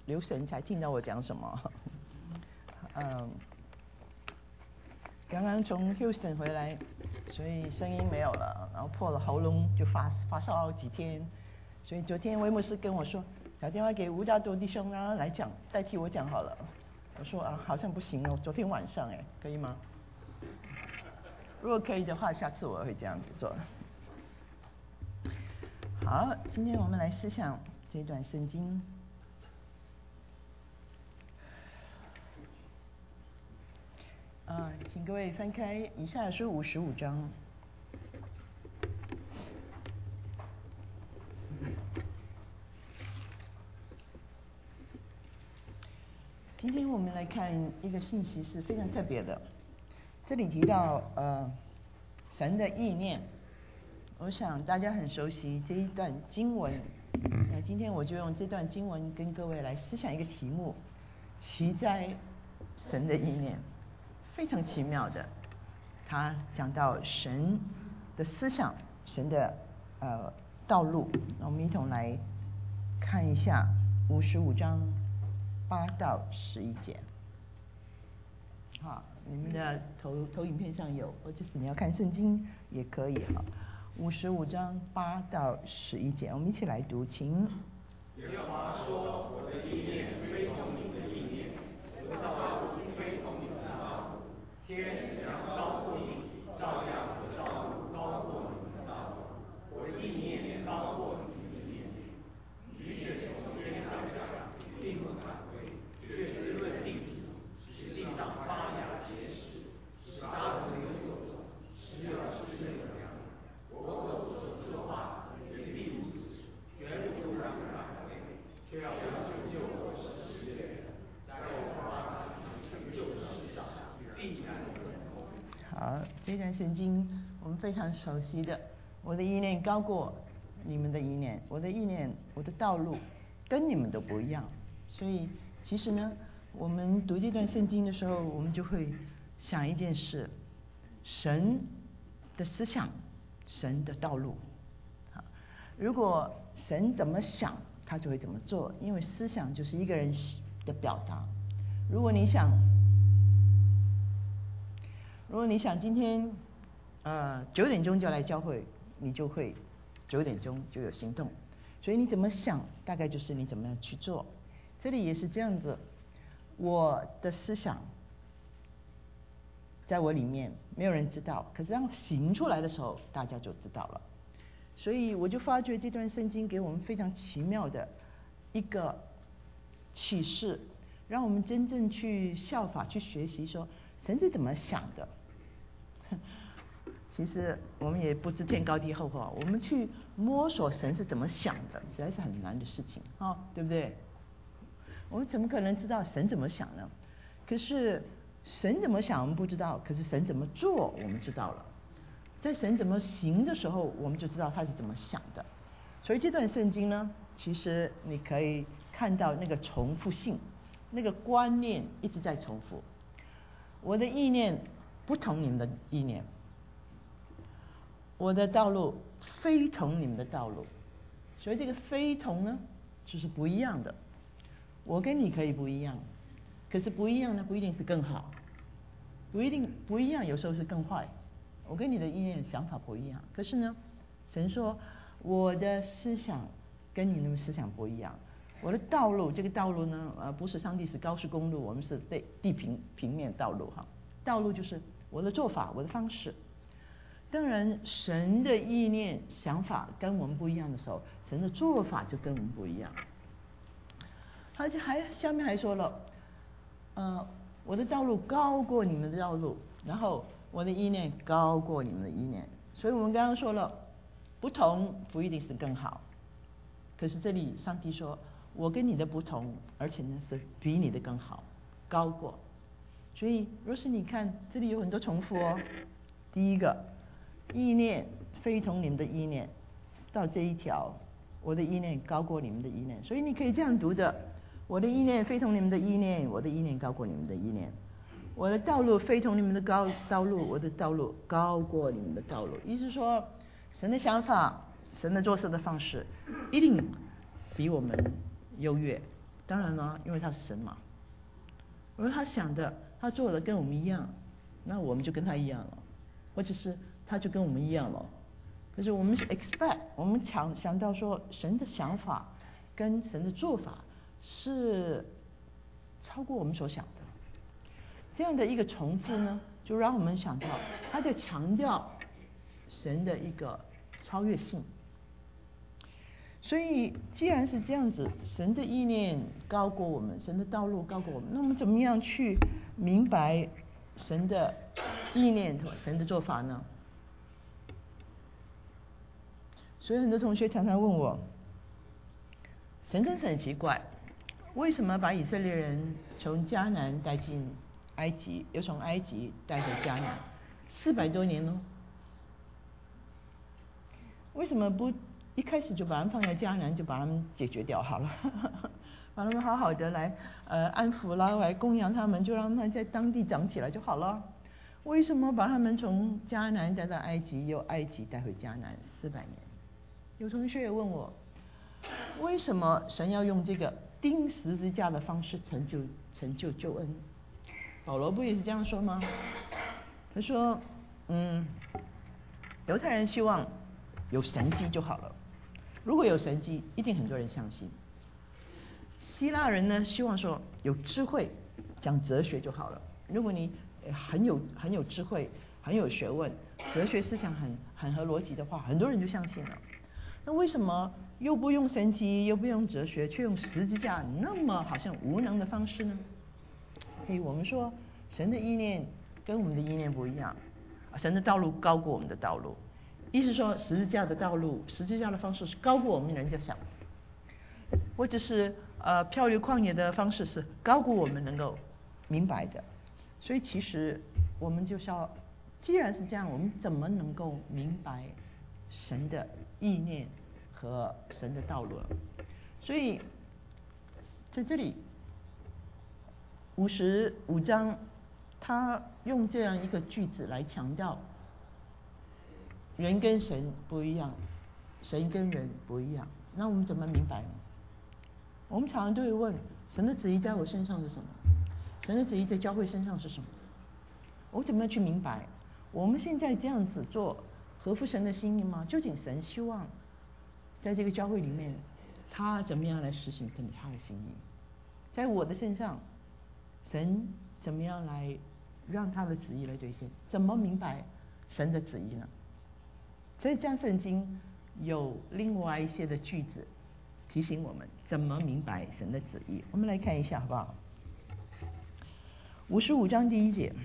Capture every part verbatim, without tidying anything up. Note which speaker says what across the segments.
Speaker 1: 留神才听到我讲什么。嗯，刚刚从 Houston 回来，所以声音没有了，然后破了喉咙，就发发烧好几天。所以昨天威牧师跟我说，打电话给吴大多弟兄让他来讲，代替我讲好了。我说啊，好像不行哦，昨天晚上哎，可以吗？如果可以的话，下次我会这样子做。好，今天我们来思想这段圣经。啊，请各位翻开以赛亚书五十五章。今天我们来看一个信息是非常特别的，这里提到呃神的意念，我想大家很熟悉这一段经文。那今天我就用这段经文跟各位来思想一个题目：奇在神的意念。非常奇妙的，他讲到神的思想，神的呃道路。那我们一同来看一下五十五章八到十一节。好，你们的投投影片上有，或者是你要看圣经也可以哈。五十五章八到十一节，我们一起来读，请。
Speaker 2: 耶和华说：“我的意念非同你的意念，我的道路非同你的道路。天怎样高过地，照样我的道路高过你们的道路，我的意念高过你们的意念。雨水从天上下，并不返回，却滋润地皮，使地上发芽结实，使沙土有所种，使有湿润的粮。我口所说的话也必如此，绝不突然返回，却要成就我所喜悦的，在我发成就的事上必然有成功。”
Speaker 1: 好，这段圣经我们非常熟悉的，我的意念高过你们的意念，我的意念，我的道路跟你们都不一样。所以其实呢，我们读这段圣经的时候，我们就会想一件事：神的思想，神的道路。好，如果神怎么想，他就会怎么做，因为思想就是一个人的表达。如果你想如果你想今天呃九点钟就来教会，你就会九点钟就有行动。所以你怎么想，大概就是你怎么样去做。这里也是这样子，我的思想在我里面没有人知道，可是当行出来的时候，大家就知道了。所以我就发觉这段圣经给我们非常奇妙的一个启示，让我们真正去效法去学习说神是怎么想的。其实我们也不知天高地厚哈，我们去摸索神是怎么想的，实在是很难的事情啊，对不对？我们怎么可能知道神怎么想呢？可是神怎么想我们不知道，可是神怎么做我们知道了。在神怎么行的时候，我们就知道他是怎么想的。所以这段圣经呢，其实你可以看到那个重复性，那个观念一直在重复。我的意念不同你们的意念，我的道路非同你们的道路。所以这个非同呢，就是不一样的。我跟你可以不一样，可是不一样呢，不一定是更好，不一定不一样，有时候是更坏。我跟你的意念想法不一样，可是呢，神说我的思想跟你们的思想不一样。我的道路，这个道路呢，呃，不是上帝是高速公路，我们是地地平平面道路哈。道路就是我的做法，我的方式。当然，神的意念想法跟我们不一样的时候，神的做法就跟我们不一样。而且还下面还说了，呃，我的道路高过你们的道路，然后我的意念高过你们的意念。所以我们刚刚说了，不同不一定是更好。可是这里上帝说，我跟你的不同，而且呢是比你的更好，高过。所以若是你看这里有很多重复哦。第一个，意念非同你们的意念，到这一条，我的意念高过你们的意念。所以你可以这样读的：我的意念非同你们的意念，我的意念高过你们的意念。我的道路非同你们的高道路，我的道路高过你们的道路。意思说，神的想法，神的做事的方式，一定比我们优越， 当然了，因为他是神嘛。如果他想的，他做的跟我们一样，那我们就跟他一样了，或者是他就跟我们一样了。可是我们是 expect， 我们想想到说神的想法跟神的做法是超过我们所想的。这样的一个重复呢，就让我们想到他在强调神的一个超越性。所以既然是这样子，神的意念高过我们，神的道路高过我们，那我们怎么样去明白神的意念和神的做法呢？所以很多同学常常问我，神真是很奇怪，为什么把以色列人从迦南带进埃及，又从埃及带回迦南，四百多年呢？为什么不一开始就把他们放在迦南，就把他们解决掉好了，把他们好好的来呃安抚啦，来供养他们，就让他们在当地长起来就好了。为什么把他们从迦南带到埃及，由埃及带回迦南四百年？有同学也问我，为什么神要用这个钉十字架的方式成就成就救恩？保罗不也是这样说吗？他说，嗯，犹太人希望有神迹就好了，如果有神迹，一定很多人相信。希腊人呢，希望说有智慧，讲哲学就好了。如果你很有很有智慧，很有学问，哲学思想很很合逻辑的话，很多人就相信了。那为什么又不用神迹，又不用哲学，却用十字架那么好像无能的方式呢？所以我们说，神的意念跟我们的意念不一样，神的道路高过我们的道路。意思说，十字架的道路，十字架的方式是高过我们人家想的，或者是呃漂流旷野的方式是高过我们能够明白的。所以其实我们就是要，既然是这样，我们怎么能够明白神的意念和神的道路了？所以在这里五十五章，他用这样一个句子来强调，人跟神不一样，神跟人不一样。那我们怎么明白呢？我们常常都会问，神的旨意在我身上是什么？神的旨意在教会身上是什么？我怎么样去明白？我们现在这样子做合乎神的心意吗？究竟神希望在这个教会里面，他怎么样来实行跟他的心意？在我的身上，神怎么样来让他的旨意来兑现？怎么明白神的旨意呢？所以这样圣经有另外一些的句子提醒我们怎么明白神的旨意。我们来看一下好不好？五十五章第一节，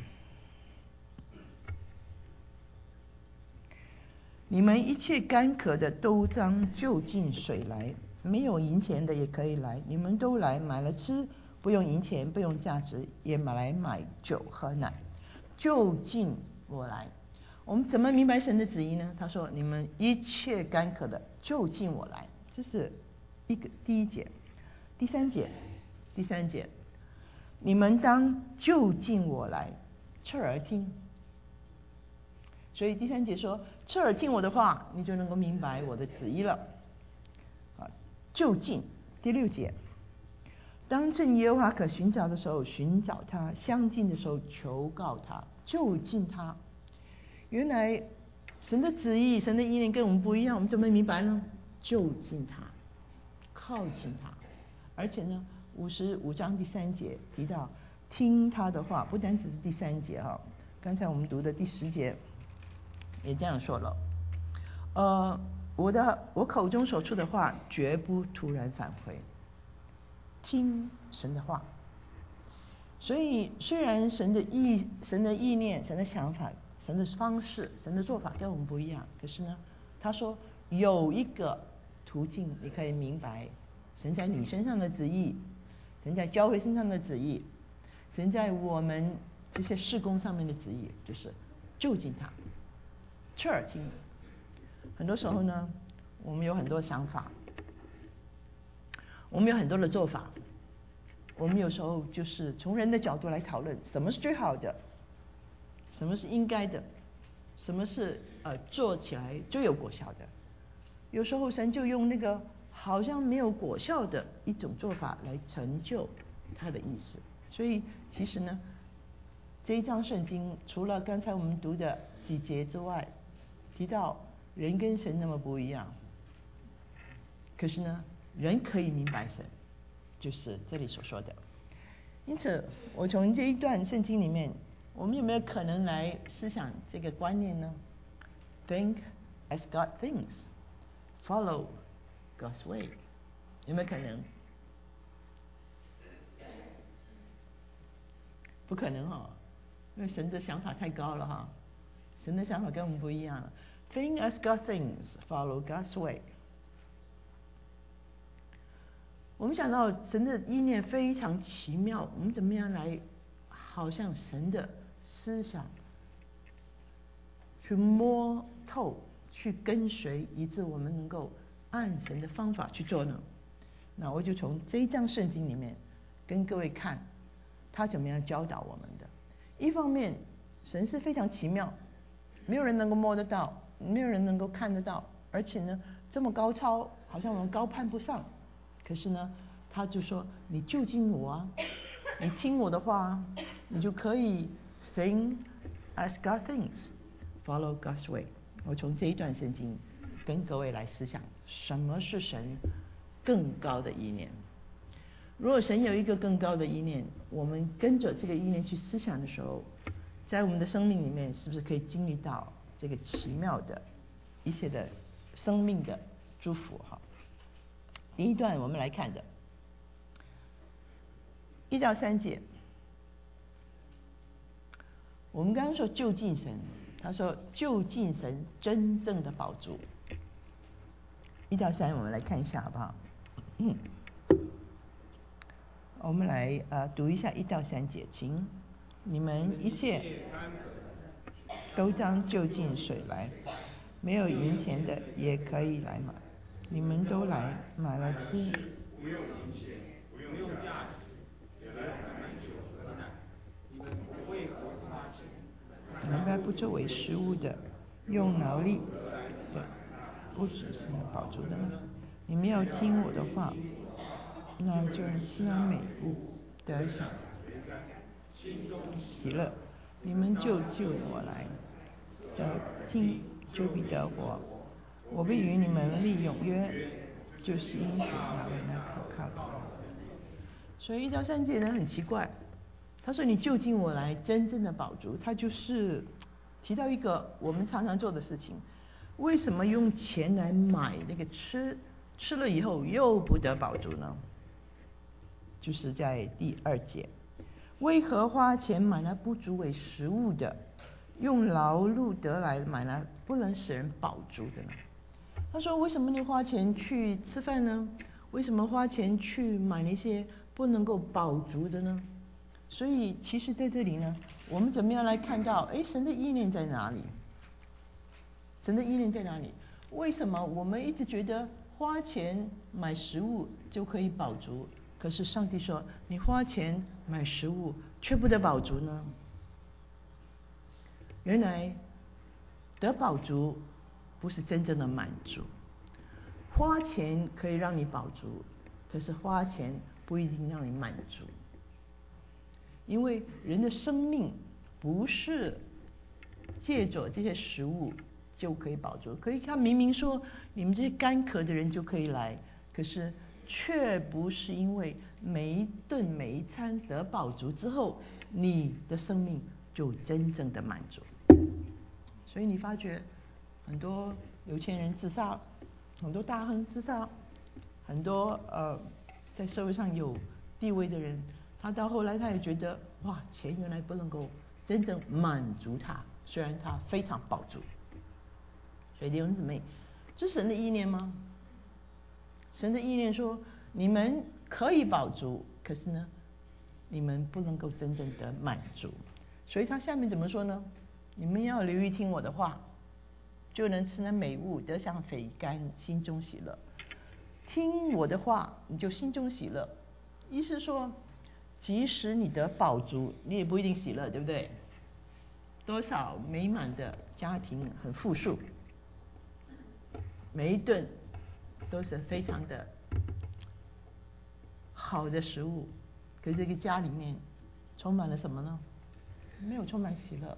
Speaker 1: 你们一切干渴的都当就近水来，没有银钱的也可以来，你们都来买了吃，不用银钱，不用价值，也买来买酒喝奶，就近我来。我们怎么明白神的旨意呢？他说：“你们一切干渴的，就近我来。”这是一个第一节。第三节，第三节，你们当就近我来，侧耳听。所以第三节说，侧耳听我的话，你就能够明白我的旨意了。啊，就近。第六节，当趁耶和华可寻找的时候寻找他，相近的时候求告他，就近他。原来神的旨意，神的意念跟我们不一样，我们怎么明白呢？就近他，靠近他。而且呢，五十五章第三节提到听他的话，不单只是第三节哈，刚才我们读的第十节也这样说了。呃，我的我口中所出的话绝不突然返回，听神的话。所以虽然神的意、神的意念、神的想法、神的方式、神的做法跟我们不一样，可是呢，他说有一个途径你可以明白神在你身上的旨意，神在教会身上的旨意，神在我们这些事工上面的旨意，就是就近他，侧耳听。很多时候呢，我们有很多想法，我们有很多的做法，我们有时候就是从人的角度来讨论什么是最好的，什么是应该的，什么是呃做起来最有果效的。有时候神就用那个好像没有果效的一种做法来成就他的意思。所以其实呢，这一章圣经除了刚才我们读的几节之外，提到人跟神那么不一样，可是呢，人可以明白神，就是这里所说的。因此，我从这一段圣经里面，我们有没有可能来思想这个观念呢？ Think as God thinks, follow God's way， 有没有可能？不可能哦，因为神的想法太高了哈，神的想法跟我们不一样。Think as God thinks, follow God's way。我们想到神的意念非常奇妙，我们怎么样来好像神的思想去摸透，去跟随，以致我们能够按神的方法去做呢？那我就从这一章圣经里面跟各位看他怎么样教导我们的。一方面，神是非常奇妙，没有人能够摸得到，没有人能够看得到，而且呢这么高超，好像我们高攀不上。可是呢，他就说你就近我啊，你听我的话，你就可以 think as God thinks, follow God's way。我从这一段圣经跟各位来思想，什么是神更高的意念。如果神有一个更高的意念，我们跟着这个意念去思想的时候，在我们的生命里面是不是可以经历到这个奇妙的一些的生命的祝福哈？第一段我们来看的一到三节，我们刚刚说就近神，他说就近神真正的宝珠。一到三我们来看一下好不好？嗯，我们来呃读一下一到三节，请你们一切都将就近水来，没有银钱的也可以来买，你们都来买了吃。
Speaker 2: 不用银钱，不用价值，也来买酒和奶。你们为何花钱？
Speaker 1: 难怪不作为食物的，用劳力的，不只是饱足的呢？你们要听我的话，那就吃了美物，得享喜乐。你们就就我来，这今就必得活。我必与你们立永约，就是应许那位那可靠的。所以一到三节呢很奇怪，他说你就近我来，真正的宝珠，他就是提到一个我们常常做的事情。为什么用钱来买那个吃，吃了以后又不得宝珠呢？就是在第二节，为何花钱买那不足为食物的，用劳碌得来买那不能使人饱足的呢？他说为什么你花钱去吃饭呢？为什么花钱去买那些不能够饱足的呢？所以其实在这里呢，我们怎么样来看到，哎，神的意念在哪里？神的意念在哪里？为什么我们一直觉得花钱买食物就可以饱足，可是上帝说你花钱买食物却不得饱足呢？原来得饱足不是真正的满足，花钱可以让你饱足，可是花钱不一定让你满足。因为人的生命不是借着这些食物就可以饱足，可以他明明说你们这些干渴的人就可以来，可是却不是因为每一顿每一餐得饱足之后，你的生命就真正的满足。所以你发觉很多有钱人自杀，很多大亨自杀，很多呃在社会上有地位的人，他到后来他也觉得哇，钱原来不能够真正满足他，虽然他非常饱足。所以弟兄姊妹，这是神的意念吗？神的意念说你们可以饱足，可是呢你们不能够真正的满足。所以他下面怎么说呢？你们要留意听我的话，就能吃那美物，得享肥甘，心中喜乐。听我的话你就心中喜乐，意思说即使你得饱足，你也不一定喜乐，对不对？多少美满的家庭很富庶，每一顿都是非常的好的食物，可是这个家里面充满了什么呢？没有充满喜乐，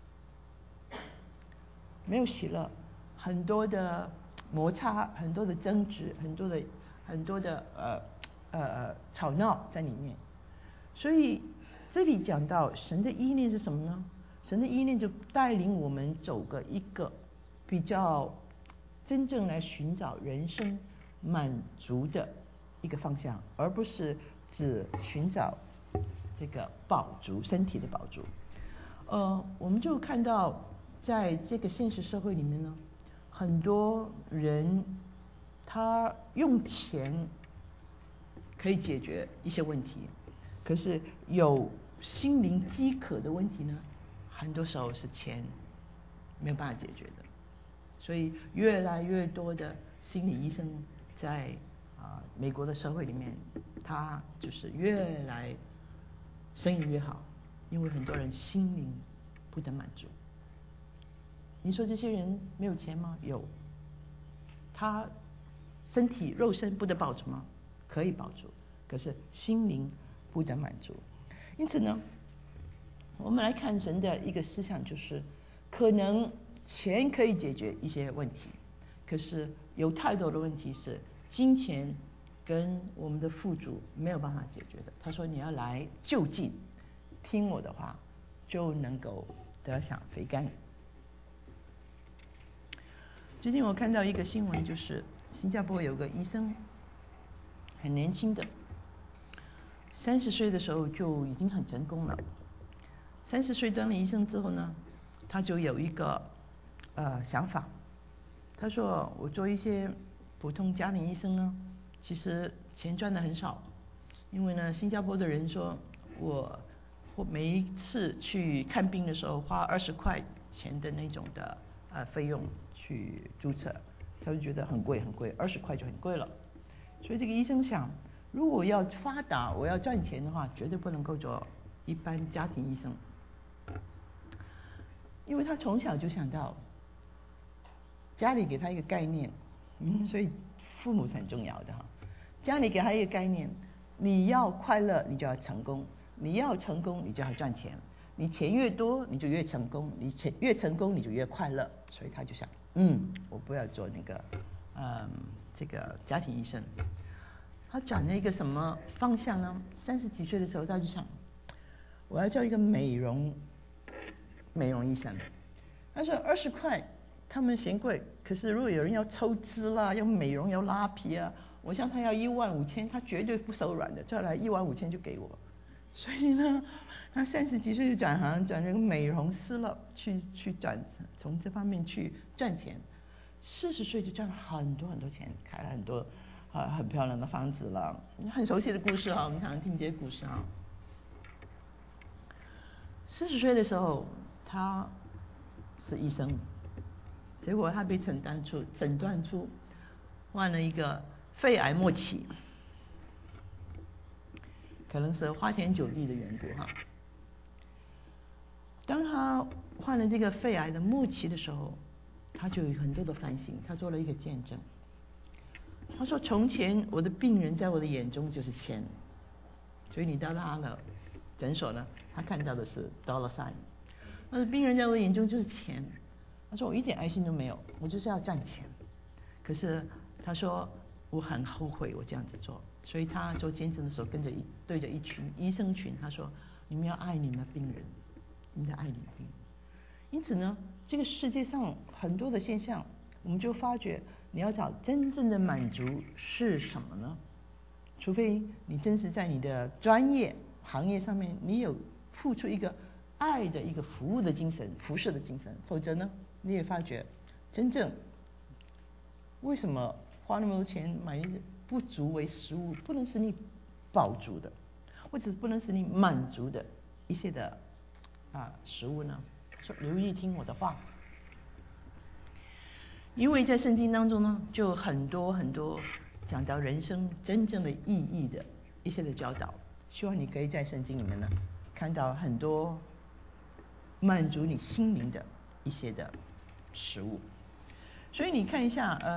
Speaker 1: 没有喜乐，很多的摩擦，很多的争执，很多的很多的呃呃吵闹在里面。所以这里讲到神的意念是什么呢？神的意念就带领我们走个一个比较真正来寻找人生满足的一个方向，而不是只寻找这个饱足，身体的饱足。呃，我们就看到在这个现实社会里面呢，很多人他用钱可以解决一些问题，可是有心灵饥渴的问题呢，很多时候是钱没有办法解决的。所以越来越多的心理医生在啊、呃、美国的社会里面，他就是越来生意越好，因为很多人心灵不得满足。你说这些人没有钱吗？有。他身体肉身不得饱足吗？可以饱足，可是心灵不得满足。因此呢，我们来看神的一个思想，就是可能钱可以解决一些问题，可是有太多的问题是金钱跟我们的富足没有办法解决的。他说你要来就近听我的话，就能够得享肥甘。最近我看到一个新闻，就是新加坡有个医生，很年轻的，三十岁的时候就已经很成功了。三十岁当了医生之后呢，他就有一个呃想法，他说我做一些普通家庭医生呢，其实钱赚的很少，因为呢新加坡的人说我我每一次去看病的时候花二十块钱的那种的呃费用去注册，他就觉得很贵很贵，二十块就很贵了。所以这个医生想，如果要发达，我要赚钱的话，绝对不能够做一般家庭医生，因为他从小就想到家里给他一个概念，嗯，所以父母是很重要的哈。家里给他一个概念，你要快乐，你就要成功；你要成功，你就要赚钱。你钱越多，你就越成功；你钱越成功，你就越快乐。所以他就想，嗯，我不要做那个，嗯，这个家庭医生。他转了一个什么方向呢？三十几岁的时候，他就想，我要做一个美容美容医生。他说二十块他们嫌贵，可是如果有人要抽脂啦，要美容要拉皮啊，我想他要一万五千，他绝对不手软的，再来一万五千就给我。所以呢，他三十几岁就转行，转这个美容师了，去去转从这方面去赚钱。四十岁就赚了很多很多钱，开了很多啊很漂亮的房子了，很熟悉的故事哈，我们常常听这些故事哈。四十岁的时候，他是医生，结果他被诊断出诊断出患了一个肺癌末期，可能是花天酒地的缘故哈。当他患了这个肺癌的末期的时候，他就有很多的反省，他做了一个见证。他说：“从前我的病人在我的眼中就是钱，所以你到他的诊所呢，他看到的是 dollar sign。他说病人在我的眼中就是钱。他说我一点爱心都没有，我就是要赚钱。可是他说我很后悔我这样子做，所以他做见证的时候跟着一对着一群医生群，他说你们要爱你们的病人，你们要爱你们的病人。因此呢，这个世界上很多的现象，我们就发觉你要找真正的满足是什么呢？除非你真是在你的专业行业上面，你有付出一个爱的一个服务的精神、服侍的精神，否则呢，你也发觉真正为什么花那么多钱买不足为食物，不能使你饱足的，或者是不能使你满足的一些的啊食物呢？说留意听我的话，因为在圣经当中呢，就很多很多讲到人生真正的意义的一些的教导，希望你可以在圣经里面呢看到很多满足你心灵的一些的食物。所以你看一下，呃，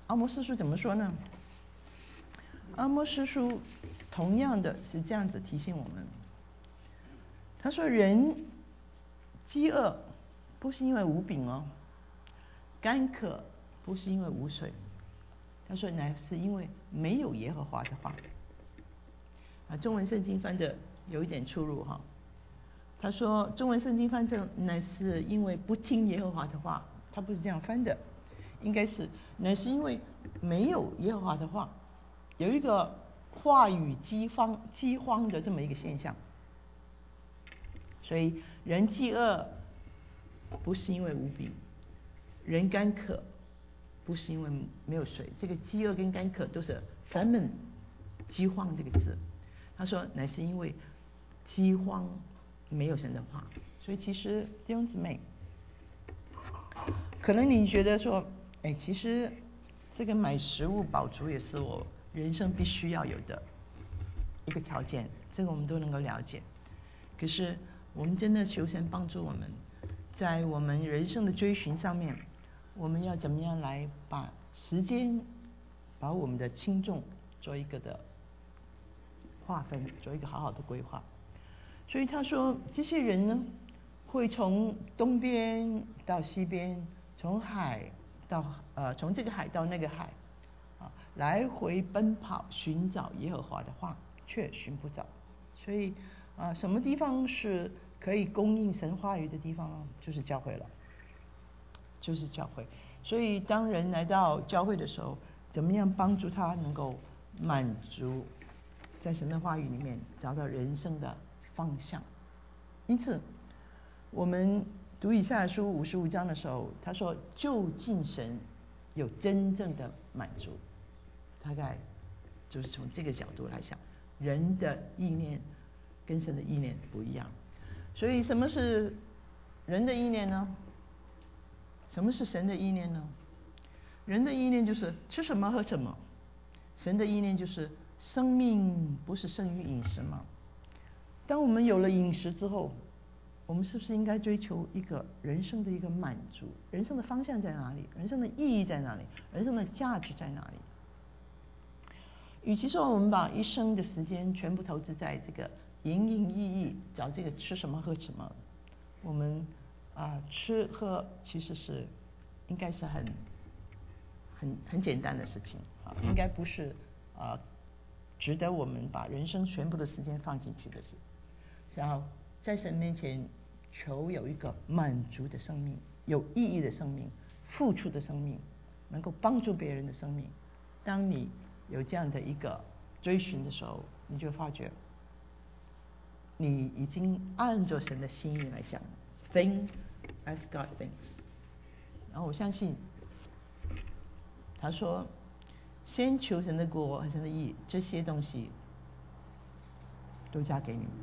Speaker 1: 阿摩司书怎么说呢？阿摩司书同样的是这样子提醒我们，他说人饥饿不是因为无饼哦，干渴不是因为无水，他说乃是因为没有耶和华的话。啊，中文圣经翻的有一点出入哈。他说中文圣经翻成乃是因为不听耶和华的话，他不是这样翻的，应该是乃是因为没有耶和华的话，有一个话语饥荒饥荒的这么一个现象。所以人饥饿不是因为无饼，人干渴不是因为没有水。这个饥饿跟干渴都是 famine 饥荒这个字。他说乃是因为饥荒没有神的话。所以其实弟兄姊妹，可能你觉得说，哎，其实这个买食物饱足也是我人生必须要有的一个条件，这个我们都能够了解。可是我们真的求神帮助我们，在我们人生的追寻上面，我们要怎么样来把时间，把我们的轻重做一个的划分，做一个好好的规划。所以他说这些人呢，会从东边到西边，从海到呃从这个海到那个海啊，来回奔跑寻找耶和华的话，却寻不着。所以啊，什么地方是可以供应神话语的地方呢？就是教会了，就是教会。所以当人来到教会的时候，怎么样帮助他能够满足在神的话语里面找到人生的方向？因此我们读以赛亚书五十五章的时候，他说就近神有真正的满足，大概就是从这个角度来想，人的意念跟神的意念不一样。所以什么是人的意念呢？什么是神的意念呢？人的意念就是吃什么喝什么，神的意念就是生命不是胜于饮食吗？当我们有了饮食之后，我们是不是应该追求一个人生的一个满足？人生的方向在哪里？人生的意义在哪里？人生的价值在哪里？与其说我们把一生的时间全部投资在这个营营役役找这个吃什么喝什么，我们啊、呃、吃喝其实是应该是很很很简单的事情啊，应该不是啊、呃、值得我们把人生全部的时间放进去的事。然后在神面前求有一个满足的生命，有意义的生命，付出的生命，能够帮助别人的生命。当你有这样的一个追寻的时候，你就发觉你已经按着神的心意来想 think as God thinks。 然后我相信他说先求神的国和神的义，这些东西都加给你们。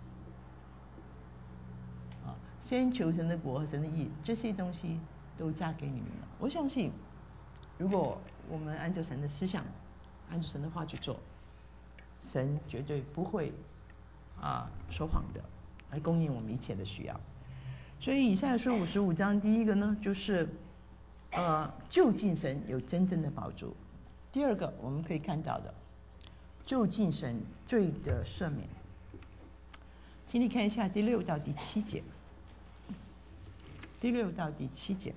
Speaker 1: 啊，先求神的国和神的义，这些东西都加给你们了。我相信如果我们按照神的思想，按照神的话去做，神绝对不会啊说谎的，来供应我们一切的需要。所以以赛亚书五十五章第一个呢，就是呃就近神有真正的帮助。第二个我们可以看到的，就近神罪的赦免。请你看一下第六到第七节，第六到第七节。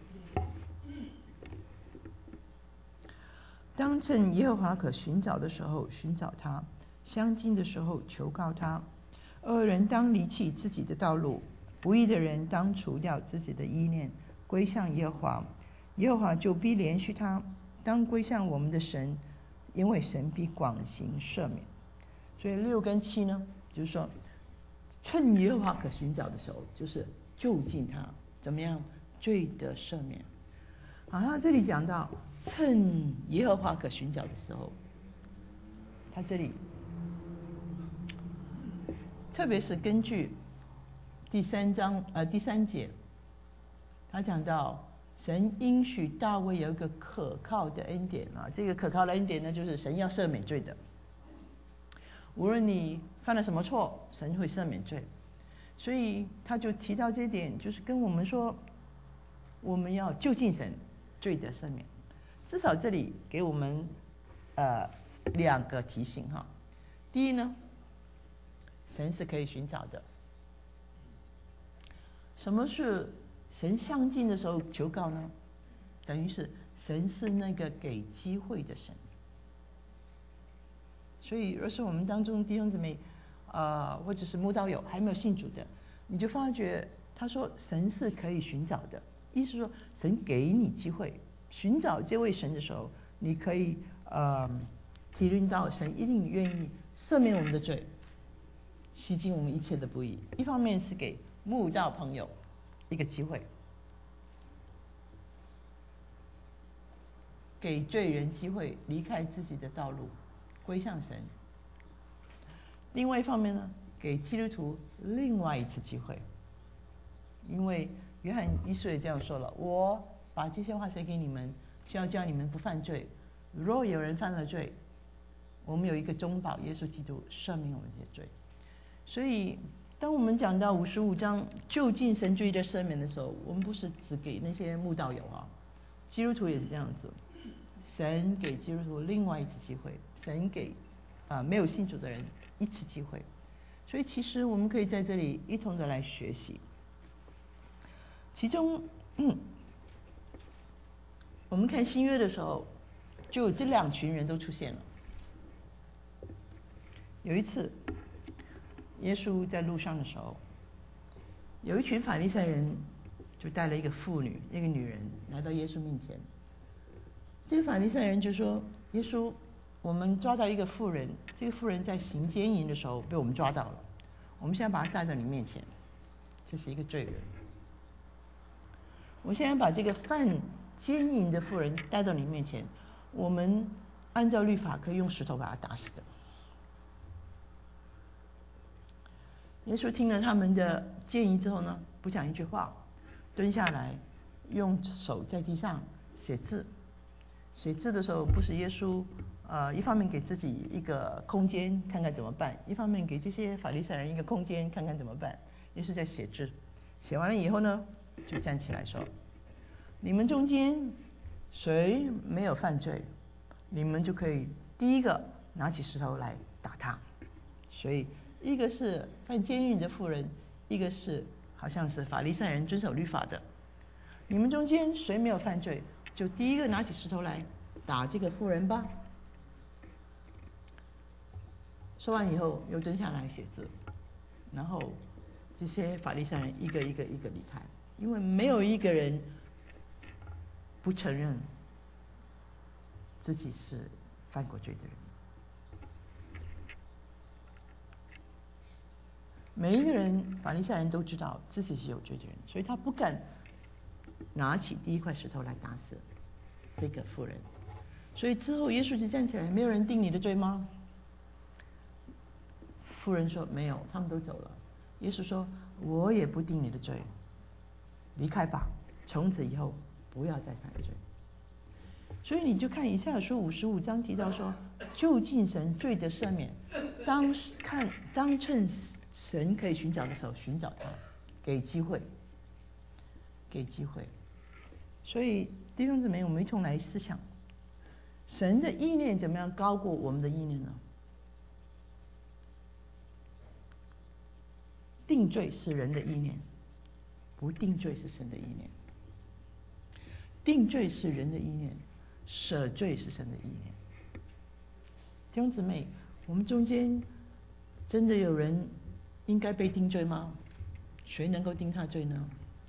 Speaker 1: 当趁耶和华可寻找的时候寻找他，相近的时候求告他。恶人当离弃自己的道路，不义的人当除掉自己的意念，归向耶和华，耶和华就必怜恤他。当归向我们的神，因为神必广行赦免。所以六跟七呢，就是说趁耶和华可寻找的时候，就是就近他，怎么样罪得赦免。好，他这里讲到趁耶和华可寻找的时候，他这里特别是根据第三章呃第三节，他讲到神应许大卫有一个可靠的恩典啊，这个可靠的恩典呢，就是神要赦免罪的，无论你犯了什么错，神会赦免罪。所以他就提到这一点，就是跟我们说，我们要就近神，罪得赦免。 至少这里给我们呃两个提醒哈。第一呢，神是可以寻找的。什么是神相近的时候求告呢？等于是神是那个给机会的神。所以若是我们当中弟兄姊妹呃或者是慕道友还没有信主的，你就发觉他说神是可以寻找的，意思是说神给你机会寻找这位神的时候，你可以呃体认到神一定愿意赦免我们的罪，洗净我们一切的不义。一方面是给慕道朋友一个机会，给罪人机会离开自己的道路归向神。另外一方面呢，给基督徒另外一次机会，因为约翰一书也这样说了，我把这些话写给你们，是要叫你们不犯罪。若有人犯了罪，我们有一个中保耶稣基督赦免我们这些罪。所以当我们讲到五十五章就近神罪的赦免的时候，我们不是只给那些慕道友啊，基督徒也是这样子。神给基督徒另外一次机会，神给啊、呃、没有信主的人一次机会。所以其实我们可以在这里一同的来学习。其中，嗯，我们看新约的时候，就有这两群人都出现了。有一次，耶稣在路上的时候，有一群法利赛人就带了一个妇女，一个女人来到耶稣面前。这个法利赛人就说：“耶稣，我们抓到一个妇人，这个妇人在行奸淫的时候被我们抓到了，我们现在把她带到你面前，这是一个罪人。我现在把这个犯奸淫的妇人带到你面前，我们按照律法可以用石头把她打死的。”耶稣听了他们的建议之后呢，不讲一句话，蹲下来，用手在地上写字。写字的时候，不是耶稣呃一方面给自己一个空间看看怎么办，一方面给这些法利赛人一个空间看看怎么办。耶稣在写字，写完了以后呢，就站起来说：“你们中间谁没有犯罪，你们就可以第一个拿起石头来打他。”所以一个是犯奸淫的妇人，一个是好像是法利赛人遵守律法的。你们中间谁没有犯罪，就第一个拿起石头来打这个妇人吧。说完以后，又蹲下来写字，然后这些法利赛人一个一个一个离开，因为没有一个人不承认自己是犯过罪的人。每一个人，法利赛人都知道自己是有罪的人，所以他不敢拿起第一块石头来打死这个妇人。所以之后耶稣就站起来，没有人定你的罪吗？妇人说没有，他们都走了。耶稣说，我也不定你的罪，离开吧，从此以后不要再犯罪。所以你就看以赛亚书五十五章提到说，就近神罪的赦免，当看当趁神可以寻找的时候寻找他，给机会，给机会。所以弟兄姊妹，我们一同来思想，神的意念怎么样高过我们的意念呢？定罪是人的意念，不定罪是神的意念。定罪是人的意念，赦罪是神的意念。弟兄姊妹，我们中间真的有人应该被定罪吗？谁能够定他罪呢？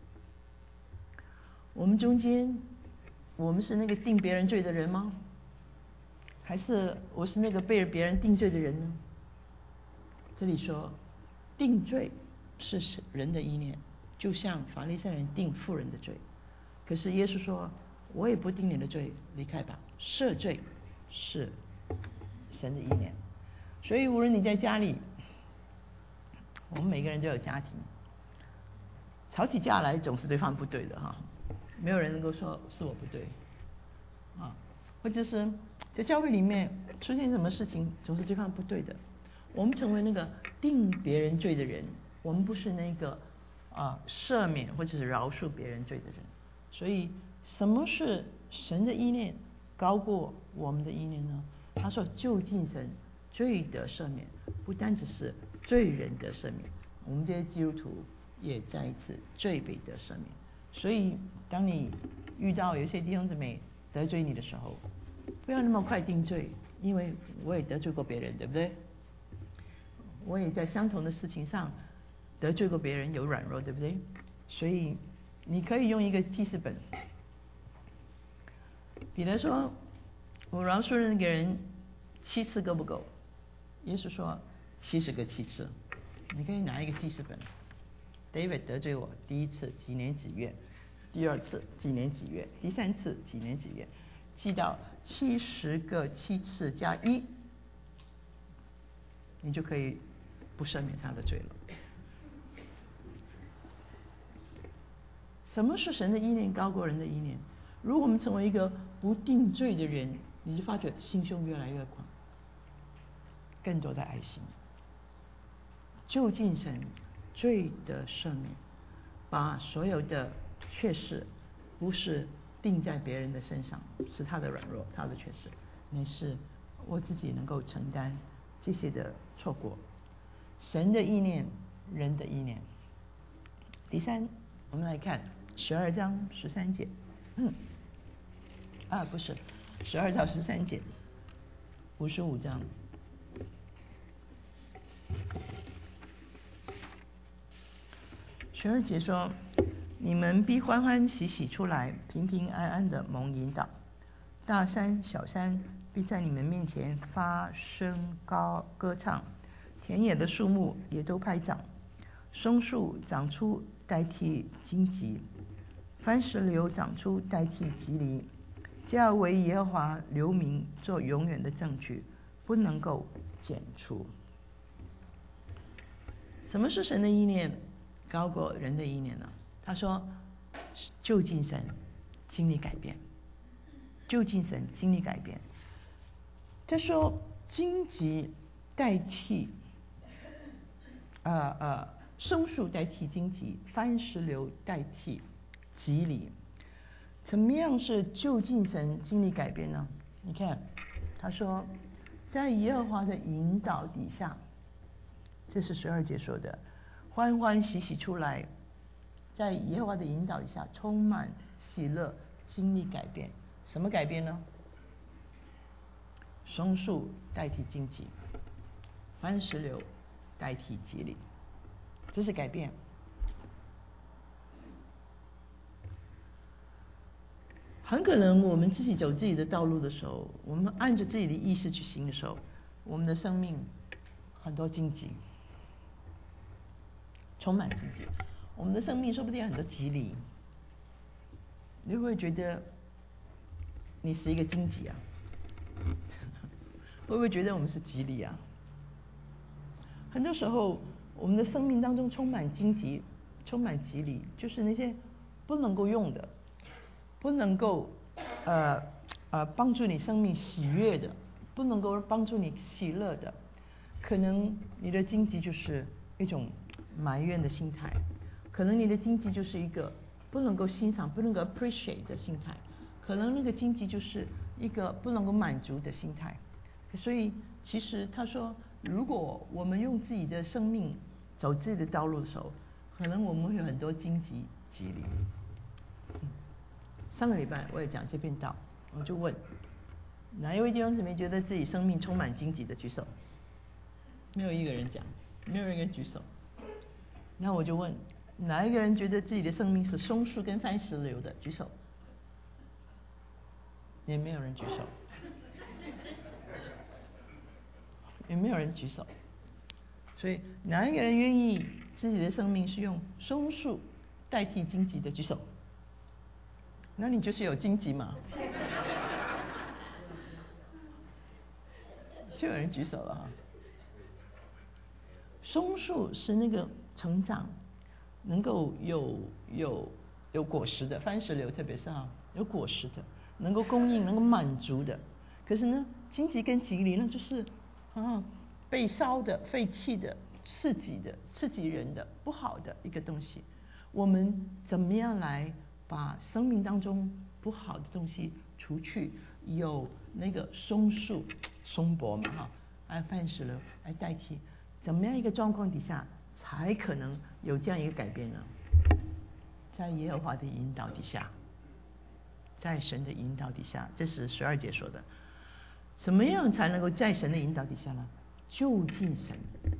Speaker 1: 我们中间，我们是那个定别人罪的人吗？还是我是那个被别人定罪的人呢？这里说，定罪是人的意念，就像法利赛人定妇人的罪。可是耶稣说，我也不定你的罪，离开吧。赦罪是神的意念。所以无论你在家里，我们每个人都有家庭，吵起架来总是对方不对的哈，没有人能够说是我不对啊，或者是在教会里面出现什么事情总是对方不对的。我们成为那个定别人罪的人，我们不是那个啊赦免或者是饶恕别人罪的人。所以什么是神的意念， 高过我们的意念呢？他说就近神罪得赦免，不单只是罪人得赦免，我们这些基督徒也再一次罪被得赦免。所以当你遇到有些弟兄姊妹得罪你的时候，不要那么快定罪，因为我也得罪过别人，对不对？我也在相同的事情上得罪过别人，有软弱，对不对？所以你可以用一个记事本，彼得说我饶恕那个人七次够不够？耶稣说七十个七次。你可以拿一个记事本， David 得罪我第一次几年几月，第二次几年几月，第三次几年几月，记到七十个七次加一，你就可以不赦免他的罪了。什么是神的意念高过人的意念？如果我们成为一个不定罪的人，你就发觉心胸越来越广，更多的爱心，就近神罪的赦免，把所有的缺失不是定在别人的身上，是他的软弱，他的缺失，乃是我自己能够承担这些的错过。神的意念，人的意念。第三，我们来看十二章十三节，嗯，啊，不是十二到十三节，五十五章。十二节说：你们必欢欢喜喜出来，平平安安的蒙引导。大山小山必在你们面前发声高歌唱，田野的树木也都拍掌，松树长出代替荆棘，番石榴长出代替棘藜，这要为耶和华留名做永远的证据，不能够剪除。什么是神的意念高过人的意念呢？他说就近神经历改变，就近神经历改变。他说荆棘代替呃呃松树代替荆棘，番石榴代替棘藜。怎么样是就近神经历改变呢？你看他说在耶和华的引导底下，这是十二节说的，欢欢喜喜出来，在耶和华的引导下充满喜乐，经历改变。什么改变呢？松树代替荆棘，番石榴代替棘藜，这是改变。很可能我们自己走自己的道路的时候，我们按着自己的意识去行的时候，我们的生命很多荆棘，充满荆棘。我们的生命说不定有很多棘藜，你会不会觉得你是一个荆棘啊？会不会觉得我们是棘藜啊？很多时候我们的生命当中充满荆棘，充满棘藜，就是那些不能够用的，不能够呃呃帮助你生命喜悦的，不能够帮助你喜乐的。可能你的荆棘就是一种埋怨的心态，可能你的荆棘就是一个不能够欣赏、不能够 appreciate 的心态，可能那个荆棘就是一个不能够满足的心态。所以其实他说，如果我们用自己的生命走自己的道路的时候，可能我们会有很多荆棘棘藜。嗯，上个礼拜我也讲这篇道，我就问哪一位弟兄姊妹觉得自己生命充满荆棘的举手？没有一个人讲，没有一个人举手。那我就问哪一个人觉得自己的生命是松树跟番石榴的举手？也没有人举手。也没有人举手。所以哪一个人愿意自己的生命是用松树代替荆棘的举手？那你就是有荆棘嘛。就有人举手了哈。松树是那个成长能够有有有果实的，番石榴特别是哈有果实的，能够供应能够满足的。可是呢荆棘跟棘藜呢就是啊被烧的、废弃的、刺激的、刺激人的不好的一个东西。我们怎么样来把生命当中不好的东西除去， 有那个松树松柏嘛哈，还有番石榴来代替，怎么样一个状况底下才可能有这样一个改变呢？在耶和华的引导底下，在神的引导底下，这是十二节说的。怎么样才能够在神的引导底下呢？就近神，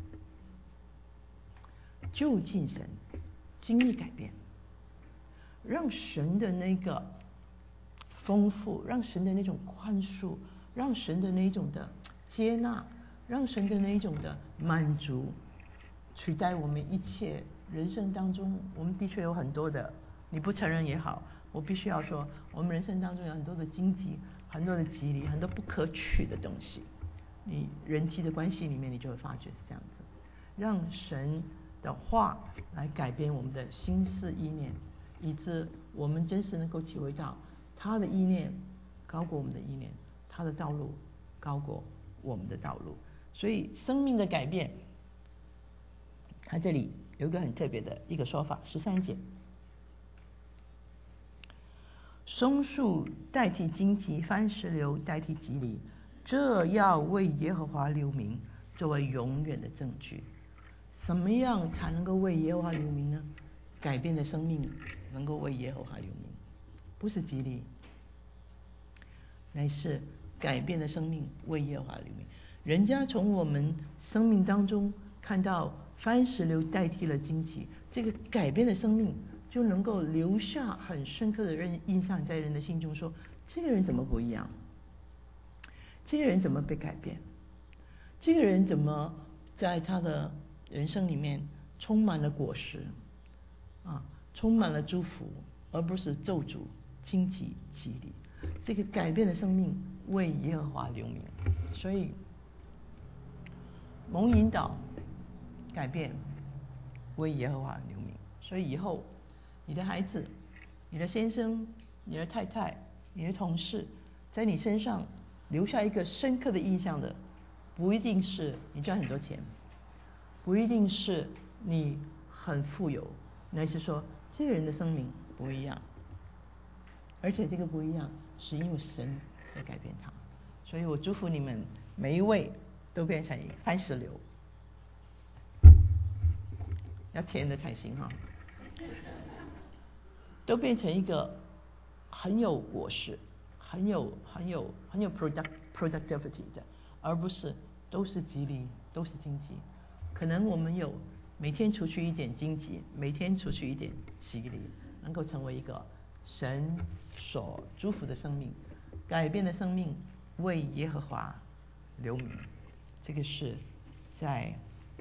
Speaker 1: 就近神，经历改变，让神的那个丰富，让神的那种宽恕，让神的那种的接纳，让神的那种的满足，取代我们一切人生当中。我们的确有很多的，你不承认也好，我必须要说，我们人生当中有很多的荆棘，很多的棘藜，很多不可取的东西。你人际的关系里面，你就会发觉是这样子。让神的话来改变我们的心思意念，以致我们真实能够体会到他的意念高过我们的意念，他的道路高过我们的道路。所以生命的改变，他这里有一个很特别的一个说法，十三节，松树代替荆棘，番石榴代替棘藜，这要为耶和华留名，作为永远的证据。什么样才能够为耶和华留名呢？改变的生命能够为耶和华留名，不是吉利，乃是改变的生命为耶和华留名。人家从我们生命当中看到番石榴代替了荆棘，这个改变的生命就能够留下很深刻的人印象在人的心中，说这个人怎么不一样？这个人怎么被改变？这个人怎么在他的人生里面充满了果实啊，充满了祝福，而不是咒诅、荆棘、棘藜。这个改变的生命为耶和华留名，所以蒙引导改变为耶和华留名。所以以后你的孩子、你的先生、你的太太、你的同事，在你身上留下一个深刻的印象的，不一定是你赚很多钱，不一定是你很富有，乃是说这个人的生命不一样，而且这个不一样是因为神在改变他。所以我祝福你们每一位都变成番石榴，要甜的才行哈，都变成一个很有果实、很有很有很有 product productivity 的，而不是都是吉利，都是荆棘。可能我们有每天除去一点荆棘，每天除去一点棘藜，能够成为一个神所祝福的生命，改变的生命，为耶和华留名。这个是在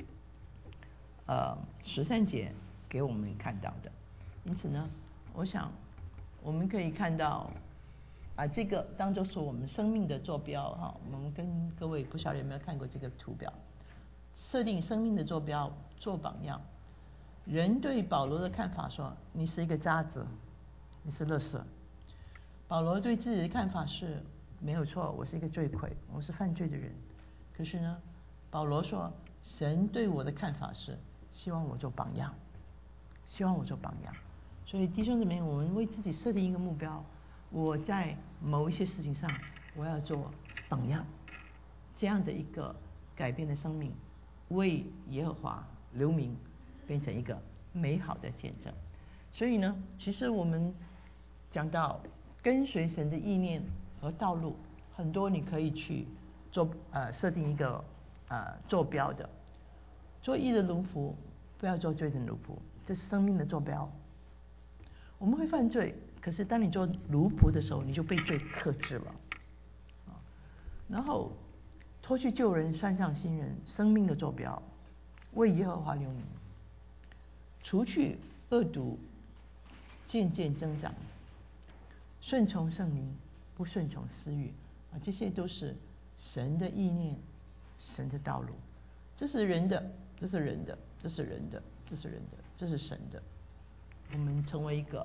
Speaker 1: 呃十三节给我们看到的。因此呢，我想我们可以看到，把这个当作是我们生命的坐标哈。我们跟各位不晓得有没有看过这个图表，设定生命的坐标，做榜样。人对保罗的看法说，你是一个渣子，你是垃圾。保罗对自己的看法是，没有错，我是一个罪魁，我是犯罪的人。可是呢，保罗说，神对我的看法是希望我做榜样，希望我做榜样。所以弟兄姊妹，我们为自己设定一个目标，我在某一些事情上我要做榜样，这样的一个改变的生命，为耶和华留名，变成一个美好的见证。所以呢，其实我们讲到跟随神的意念和道路，很多你可以去做呃设定一个呃坐标的，做义的奴仆，不要做罪的奴仆，这是生命的坐标。我们会犯罪，可是当你做奴仆的时候，你就被罪克制了。然后脱去旧人，穿上新人，生命的坐标，为耶和华留名，除去恶毒，渐渐增长，顺从圣灵，不顺从私欲啊，这些都是神的意念，神的道路。这是人的，这是人的，这是人的，这是人的，这是神的。我们成为一个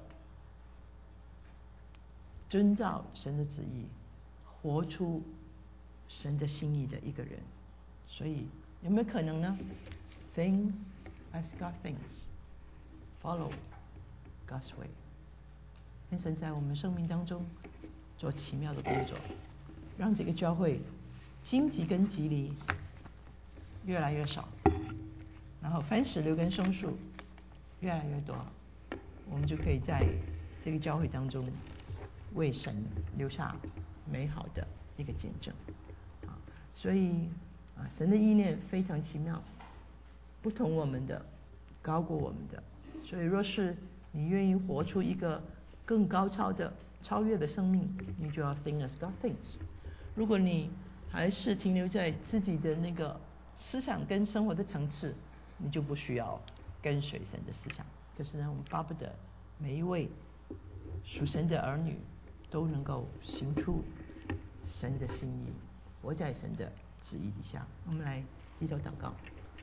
Speaker 1: 遵照神的旨意，活出神的心意的一个人。所以有没有可能呢？ Think as God thinks, follow God's way。愿神在我们生命当中做奇妙的工作。 让这个教会荆棘跟棘藜越来越少，然后番石榴跟松树越来越多，我们就可以在这个教会当中为神留下美好的一个见证啊。所以啊，神的意念非常奇妙，不同我们的，高过我们的。所以若是你愿意活出一个更高超的超越的生命，你就要 think as God thinks。如果你还是停留在自己的那个思想跟生活的层次，你就不需要跟随神的思想。可是呢，我们巴不得每一位属神的儿女都能够行出神的心意，活在神的旨意底下。我们来低头祷告。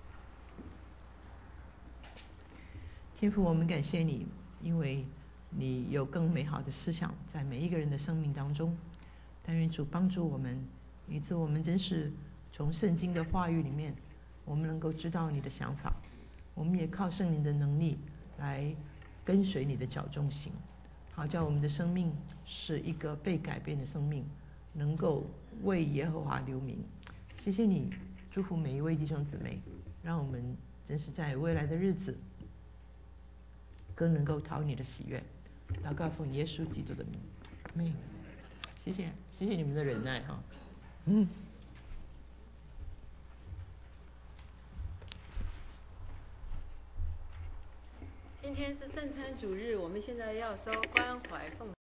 Speaker 1: 天父，我们感谢你，因为你有更美好的思想在每一个人的生命当中。但愿主帮助我们，以致我们真是从圣经的话语里面，我们能够知道你的想法，我们也靠圣灵的能力来跟随你的脚中行，好叫我们的生命是一个被改变的生命，能够为耶和华留名。谢谢你，祝福每一位弟兄姊妹，让我们真是在未来的日子更能够讨你的喜悦。祷告奉耶稣基督的名，阿们。谢谢，谢谢你们的忍耐哈。嗯。
Speaker 3: 今天是圣餐主日，我们现在要收关怀奉。